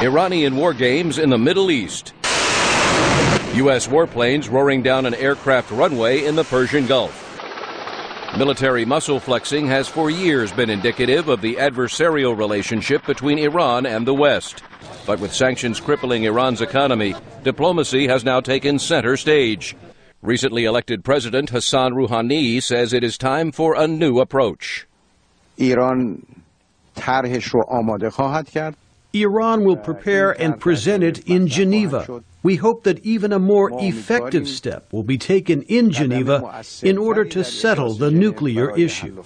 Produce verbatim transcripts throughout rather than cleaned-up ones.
Iranian war games in the Middle East. U S warplanes roaring down an aircraft runway in the Persian Gulf. Military muscle flexing has for years been indicative of the adversarial relationship between Iran and the West. But with sanctions crippling Iran's economy, diplomacy has now taken center stage. Recently elected President Hassan Rouhani says it is time for a new approach. Iran Iran will prepare and present it in Geneva. We hope that even a more effective step will be taken in Geneva in order to settle the nuclear issue.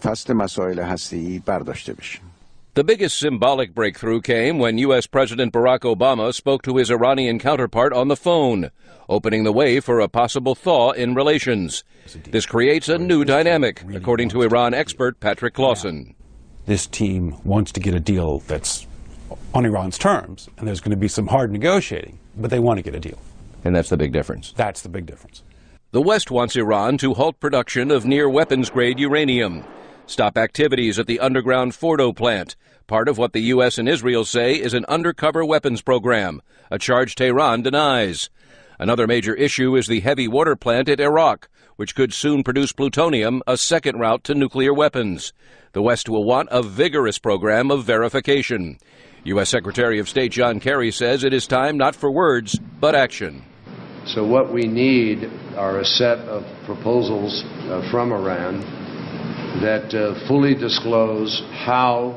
The biggest symbolic breakthrough came when U S President Barack Obama spoke to his Iranian counterpart on the phone, opening the way for a possible thaw in relations. This creates a new dynamic, according to Iran expert Patrick Clausen. This team wants to get a deal that's on Iran's terms, and there's going to be some hard negotiating, but they want to get a deal. And that's the big difference. That's the big difference. The West wants Iran to halt production of near-weapons-grade uranium, stop activities at the underground Fordo plant, part of what the U S and Israel say is an undercover weapons program, a charge Tehran denies. Another major issue is the heavy water plant at Arak, which could soon produce plutonium, a second route to nuclear weapons. The West will want a vigorous program of verification. U S Secretary of State John Kerry says it is time not for words, but action. So what we need are a set of proposals uh, from Iran that uh, fully disclose how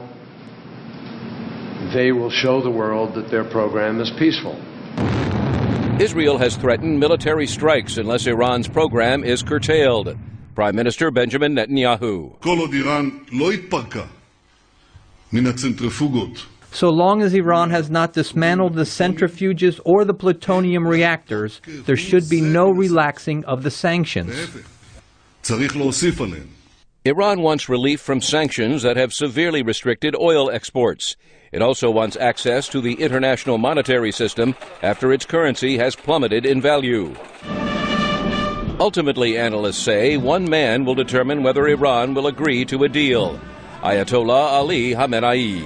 they will show the world that their program is peaceful. Israel has threatened military strikes unless Iran's program is curtailed. Prime Minister Benjamin Netanyahu. So long as Iran has not dismantled the centrifuges or the plutonium reactors, there should be no relaxing of the sanctions. Iran wants relief from sanctions that have severely restricted oil exports. It also wants access to the international monetary system after its currency has plummeted in value. Ultimately, analysts say, one man will determine whether Iran will agree to a deal. Ayatollah Ali Khamenei.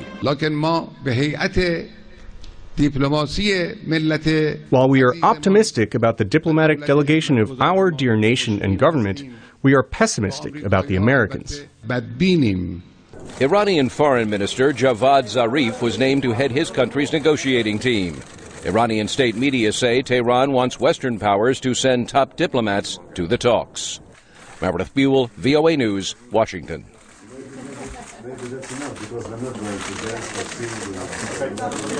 While we are optimistic about the diplomatic delegation of our dear nation and government, we are pessimistic about the Americans. Iranian Foreign Minister Javad Zarif was named to head his country's negotiating team. Iranian state media say Tehran wants Western powers to send top diplomats to the talks. Meredith Buell, V O A News, Washington.